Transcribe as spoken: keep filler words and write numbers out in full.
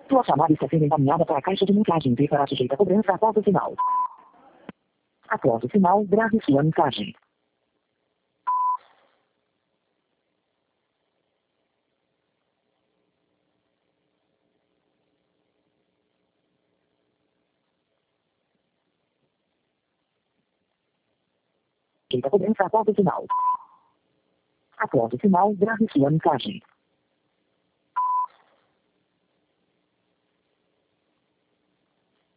Sua chamada está sendo encaminhada para a caixa de mensagem e será sujeita a cobrança após o sinal. Após o sinal, grave sua mensagem. Sujeita a cobrança após o sinal. Após o sinal, grave sua mensagem.